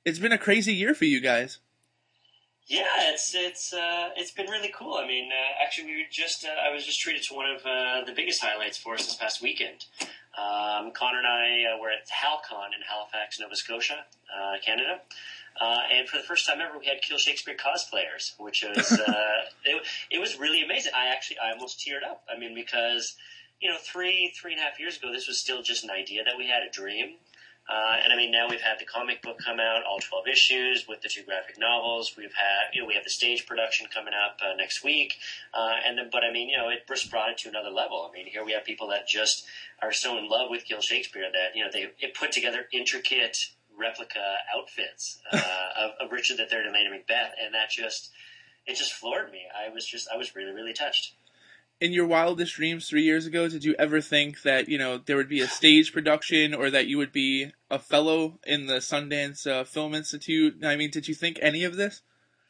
It's been a crazy year for you guys. Yeah, it's been really cool. I mean, actually, I was just treated to one of the biggest highlights for us this past weekend. Connor and I were at HalCon in Halifax, Nova Scotia, Canada, and for the first time ever, we had Kill Shakespeare cosplayers, which was it was really amazing. I almost teared up. I mean, because 3.5 years ago, this was still just an idea that we had, a dream. And I mean, now we've had the comic book come out, all 12 issues with the 2 graphic novels. We have the stage production coming up next week. But I mean, it just brought it to another level. I mean, here we have people that just are so in love with Kill Shakespeare that, they put together intricate replica outfits of Richard III and Lady Macbeth. And it just floored me. I was really, really touched. In your wildest dreams 3 years ago, did you ever think that, there would be a stage production or that you would be a fellow in the Sundance Film Institute? I mean, did you think any of this?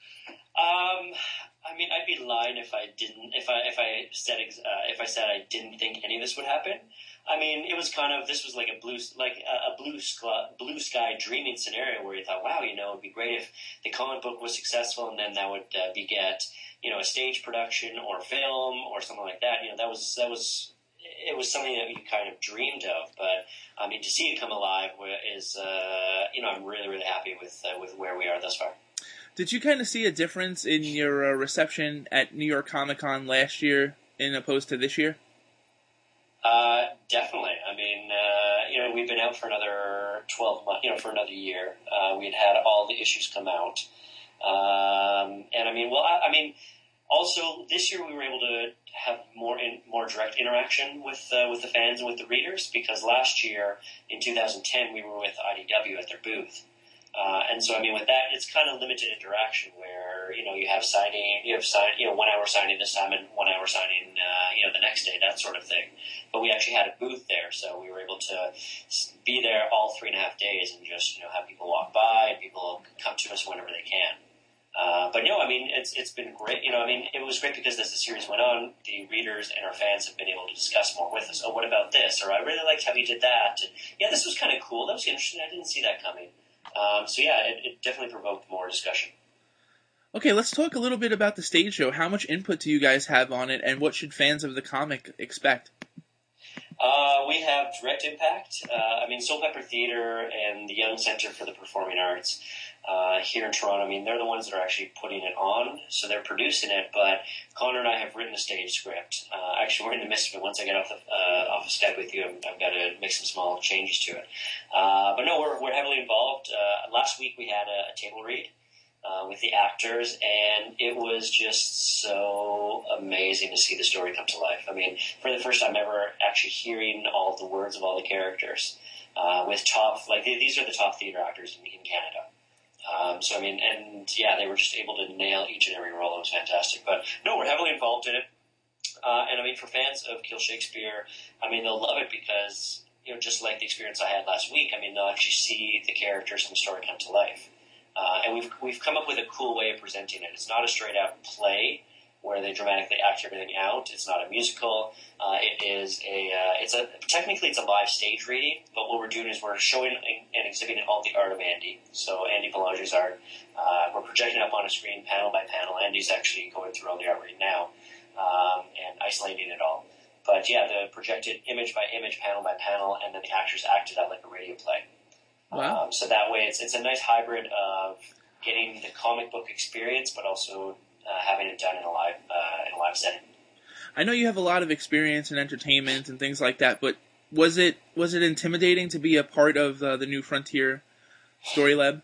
I mean, I'd be lying if I didn't. If I said I didn't think any of this would happen. I mean, it was this was like a blue sky dreaming scenario where you thought, wow, it'd be great if the comic book was successful, and then that would beget a stage production or film or something like that. That was it was something that you kind of dreamed of. But I mean, to see it come alive is I'm really, really happy with where we are thus far. Did you kind of see a difference in your reception at New York Comic Con last year in opposed to this year? Definitely. I mean, we've been out for another 12 months, for another year. We'd had all the issues come out. And I mean, also this year we were able to have more direct interaction with the fans and with the readers, because last year in 2010 we were with IDW at their booth. And so, I mean, with that, it's kind of limited interaction where, you have 1 hour signing this time and 1 hour signing, the next day, that sort of thing. But we actually had a booth there, so we were able to be there all 3.5 days and just, have people walk by and people come to us whenever they can. But no, I mean, it's been great. I mean, it was great because as the series went on, the readers and our fans have been able to discuss more with us. Oh, what about this? Or I really liked how you did that. And, yeah, this was kind of cool. That was interesting. I didn't see that coming. So yeah, it definitely provoked more discussion. Okay, let's talk a little bit about the stage show. How much input do you guys have on it, and what should fans of the comic expect? We have direct impact. I mean, Soul Pepper Theater and the Young Center for the Performing Arts here in Toronto, I mean, they're the ones that are actually putting it on, so they're producing it, but Connor and I have written a stage script. Actually, we're in the midst of it. Once I get off of Skype with you, I've got to make some small changes to it. But no, we're heavily involved. Last week we had a table read with the actors, and it was just so amazing to see the story come to life. I mean, for the first time ever, actually hearing all of the words of all the characters with these are the top theater actors in Canada. So I mean, and yeah, they were just able to nail each and every role. It was fantastic. But no, we're heavily involved in it. And I mean, for fans of Kill Shakespeare, I mean, they'll love it because, just like the experience I had last week, I mean, they'll actually see the characters and the story come to life. And we've come up with a cool way of presenting it. It's not a straight out play where they dramatically act everything out. It's not a musical. Technically it's a live stage reading, but what we're doing is we're showing and exhibiting all the art of Andy. So Andy Belanger's art, we're projecting up on a screen panel by panel. Andy's actually going through all the art right now, and isolating it all. But yeah, the projected image by image, panel by panel, and then the actors acted out like a radio play. Wow. So that way it's a nice hybrid of getting the comic book experience, but also having it done in a live setting. I know you have a lot of experience in entertainment and things like that, but was it intimidating to be a part of the New Frontier Story Lab?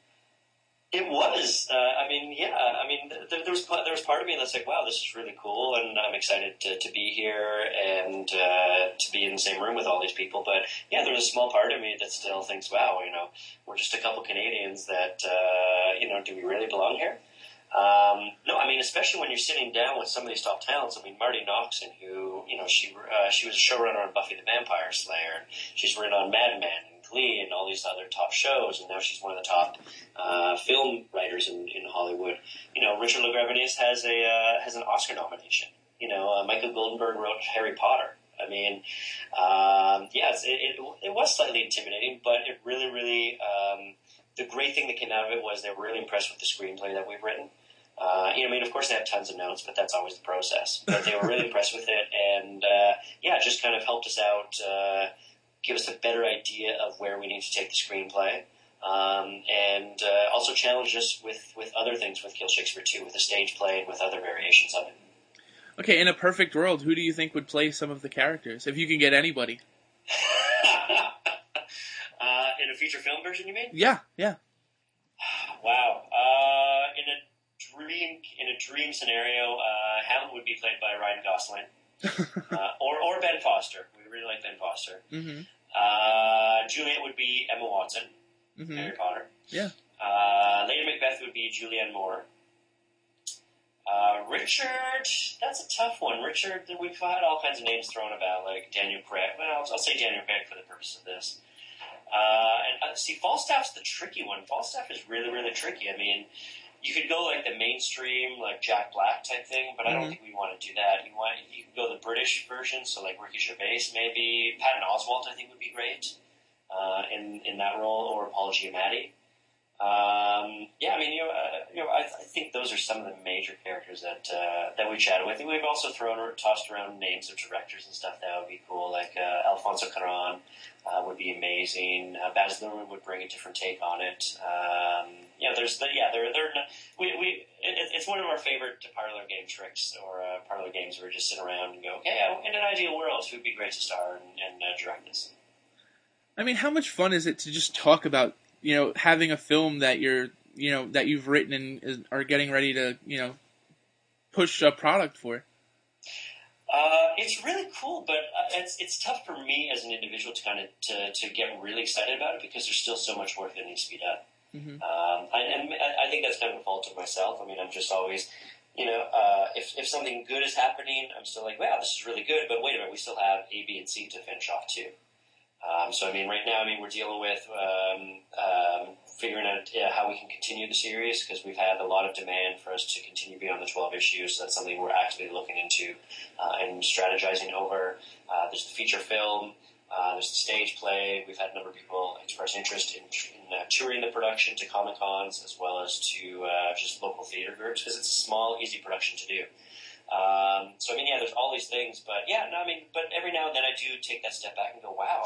It was. I mean, yeah. I mean, there was part of me that's like, wow, this is really cool, and I'm excited to be here and to be in the same room with all these people. But yeah, there's a small part of me that still thinks, wow, we're just a couple Canadians that, do we really belong here? No, I mean, especially when you're sitting down with some of these top talents. I mean, Marty Noxon, who, she was a showrunner on Buffy the Vampire Slayer, and she's written on Mad Men and Glee and all these other top shows, and now she's one of the top film writers in Hollywood. Richard LaGravenese has an Oscar nomination. Michael Goldenberg wrote Harry Potter. I mean, yes, it was slightly intimidating, but it really, really the great thing that came out of it was they were really impressed with the screenplay that we've written. Of course they have tons of notes, but that's always the process. But they were really impressed with it, and just kind of helped us out, give us a better idea of where we need to take the screenplay, and also challenged us with other things with Kill Shakespeare 2, with the stage play and with other variations of it. Okay, in a perfect world, who do you think would play some of the characters, if you can get anybody? In a feature film version, you mean? Yeah. Wow. In a dream scenario, Hamlet would be played by Ryan Gosling, or Ben Foster. We really like Ben Foster. Mm-hmm. Juliet would be Emma Watson, Harry Potter. Yeah. Lady Macbeth would be Julianne Moore. Richard, that's a tough one. Richard, we've had all kinds of names thrown about, like Daniel Craig. Well, I'll say Daniel Craig for the purpose of this. See, Falstaff's the tricky one. Falstaff is really, really tricky. I mean, you could go like the mainstream, like Jack Black type thing, but I don't think we want to do that. You could go the British version, so like Ricky Gervais maybe. Patton Oswalt, I think, would be great in that role, or Paul Giamatti. I think those are some of the major characters that we chatted with. We've also tossed around names of directors and stuff that would be cool, like Alfonso Cuarón would be amazing. Baz Luhrmann would bring a different take on it. It's one of our favorite parlor game tricks, or parlor games where we just sit around and go, okay, in an ideal world, who would be great to star and direct this? I mean, how much fun is it to just talk about, having a film that that you've written and are getting ready to, push a product for? It's really cool, but it's tough for me as an individual to kind of to get really excited about it, because there's still so much work that needs to be done. Mm-hmm. I think that's kind of a fault of myself. I mean, I'm just always, if something good is happening, I'm still like, wow, this is really good, but wait a minute, we still have A, B, and C to finish off too. Right now, we're dealing with figuring out how we can continue the series, because we've had a lot of demand for us to continue beyond the 12 issues. So that's something we're actively looking into and strategizing over. There's the feature film. There's the stage play. We've had a number of people express interest in touring the production to Comic-Cons, as well as to just local theater groups, because it's a small, easy production to do. There's all these things, but every now and then I do take that step back and go, wow,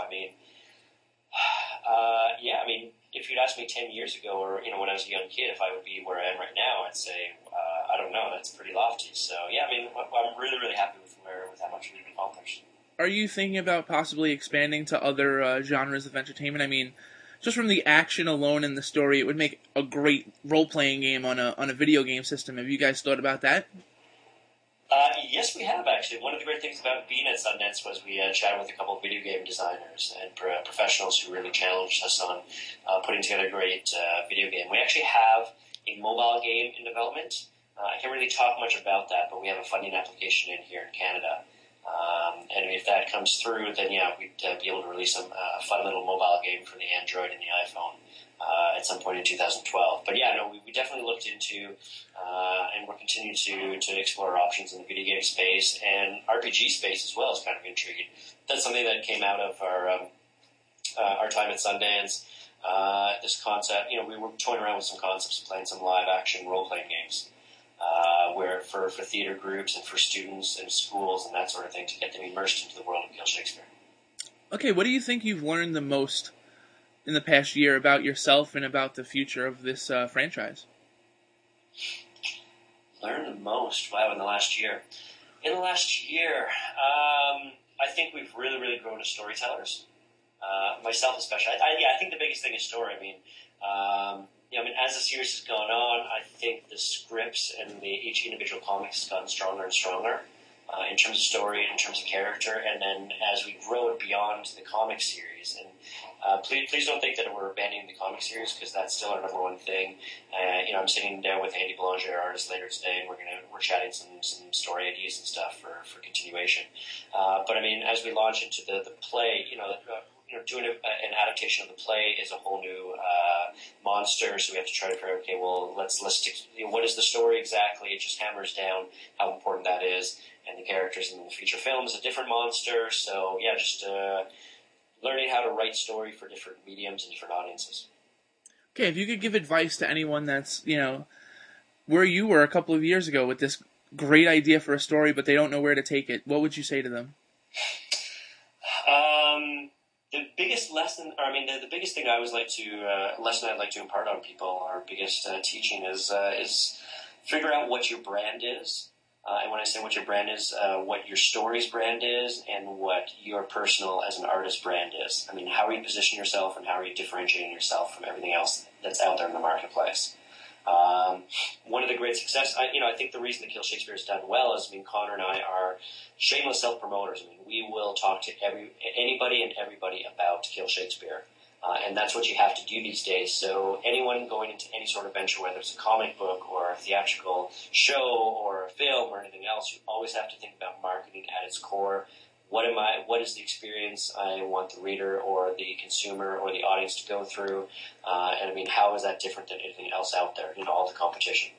if you'd asked me 10 years ago, or, when I was a young kid, if I would be where I am right now, I'd say, I don't know, that's pretty lofty. So, I'm really, really happy with how much we've accomplished. Are you thinking about possibly expanding to other genres of entertainment? I mean, just from the action alone and the story, it would make a great role-playing game on a video game system. Have you guys thought about that? Yes, we have, actually. One of the great things about being at Sundance was we chatted with a couple of video game designers and professionals who really challenged us on putting together a great video game. We actually have a mobile game in development. I can't really talk much about that, but we have a funding application in here in Canada. And if that comes through, then we'd be able to release a fun little mobile game for the Android and the iPhone at some point in 2012. But we definitely looked into, and we're continuing to explore options in the video game space, and RPG space as well is kind of intriguing. That's something that came out of our time at Sundance. This concept, we were toying around with some concepts of playing some live action role playing games. Where for theater groups and for students and schools and that sort of thing, to get them immersed into the world of Kill Shakespeare. Okay, what do you think you've learned the most in the past year about yourself and about the future of this franchise? Learned the most? Wow, in the last year. In the last year, I think we've really, really grown as storytellers. Myself especially. I think the biggest thing is story. As the series has gone on, I think the scripts and each individual comic has gotten stronger and stronger in terms of story, in terms of character, and then as we grow it beyond the comic series. And please don't think that we're abandoning the comic series, because that's still our number one thing. I'm sitting down with Andy Belanger, our artist, later today, and we're chatting some story ideas and stuff for continuation. As we launch into the play, doing an adaptation of the play is a whole new monster, so we have to try to figure out, okay, well, let's stick, what is the story exactly? It just hammers down how important that is, and the characters in the feature film is a different monster, so just learning how to write story for different mediums and different audiences. Okay, if you could give advice to anyone that's, where you were a couple of years ago with this great idea for a story, but they don't know where to take it, what would you say to them? The biggest lesson, the biggest thing I always like to, lesson I'd like to impart on people, our biggest teaching is figure out what your brand is. And when I say what your brand is, what your story's brand is and what your personal as an artist brand is. I mean, how are you positioning yourself and how are you differentiating yourself from everything else that's out there in the marketplace? One of the great success, I think the reason that Kill Shakespeare has done well is, Connor and I are shameless self-promoters. We will talk to anybody and everybody about Kill Shakespeare. And that's what you have to do these days. So anyone going into any sort of venture, whether it's a comic book or a theatrical show or a film or anything else, you always have to think about marketing at its core. What is the experience I want the reader or the consumer or the audience to go through? And how is that different than anything else out there, all the competition?